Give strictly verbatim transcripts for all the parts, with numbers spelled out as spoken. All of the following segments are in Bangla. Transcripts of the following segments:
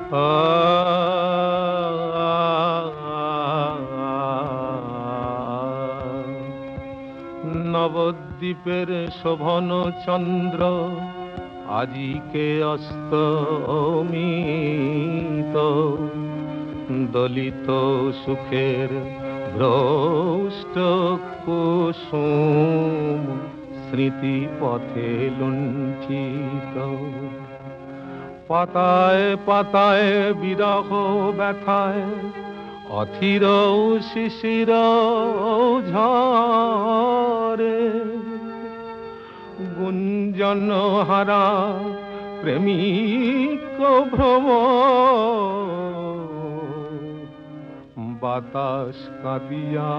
নবদ্বীপের শোভন চন্দ্র আজিকে অস্তমিত, দলিত সুখের ভ্রষ্ট কুসুম স্মৃতি পথে লুণ্ঠিত। পাতায় পাতায় বিরহ ব্যথায় অথির শিশির ঝরে, গুঞ্জন হারা প্রেমিক ভ্রম বাতাস কাঁদিয়া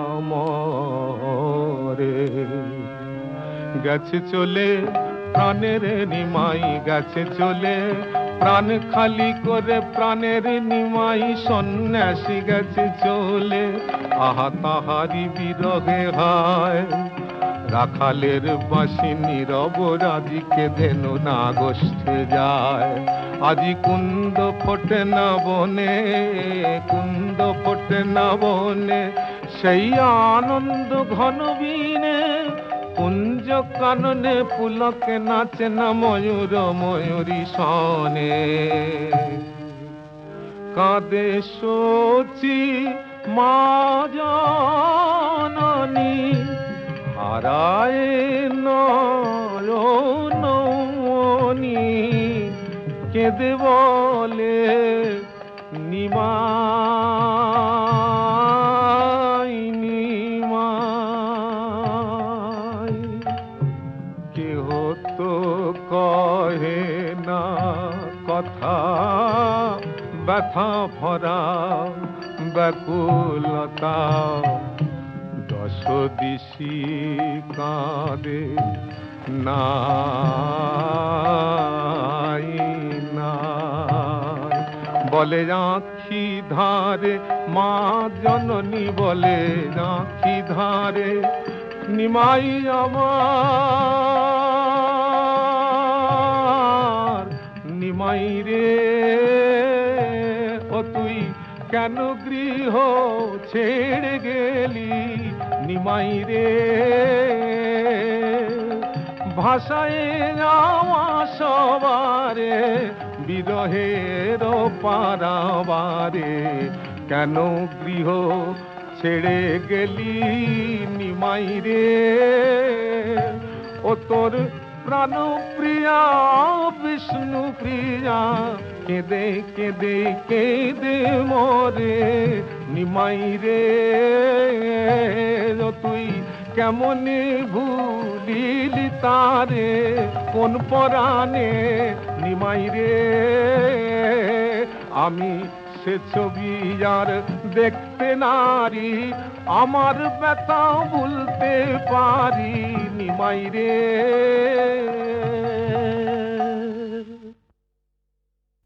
মরে। গেছে চলে প্রাণের নিমাই, গেছে চলে প্রাণ খালি করে প্রাণের নিমাই, সন্ন্যাসী গেছে চলে আহা তাহারি বিরহে হায়। রাখালের বাঁশি নীরব রাজিকে ধেনু না গোষ্ঠে যায়। আজি কুন্দ ফোটে না বনে, কুন্দ ফোটে না বনে, সেই আনন্দ ঘন বিনে কুঞ্জ কাননে পুলকে নাচে না ময়ূর ময়ূরী সনে। কাঁদে সচি মা জননী হারায় নয়নমণি, কেঁদে বলে নিমাই নিমাই। কেহ তো কহে না কথা ব্যথা ভরা ব্যাকুলতা, দশ দিশি কাঁদে নাই নাই। বলে আঁখি ধারে মা জননী, বলে আঁখি ধারে নিমাই আমার নিমাই রে। ও তুই কেন গৃহ ছেড়ে গেলি নিমাই রে? ভাষায় যাওয়া সবারে বিরহের পারাবারে, কেন গৃহ ছেড়ে গেলি নিমাই রে? ও তোর প্রাণ প্রিয়া বিষ্ণু প্রিয়া কেঁদে কেঁদে কেঁদে মরে নিমাই রে। তুই কেমনে ভুলিলি তারে কোন পরাণে নিমাই রে? আমি সে ছবি আর দেখতে নারী, আমার ব্যথা ভুলতে পারি নিমাই রে।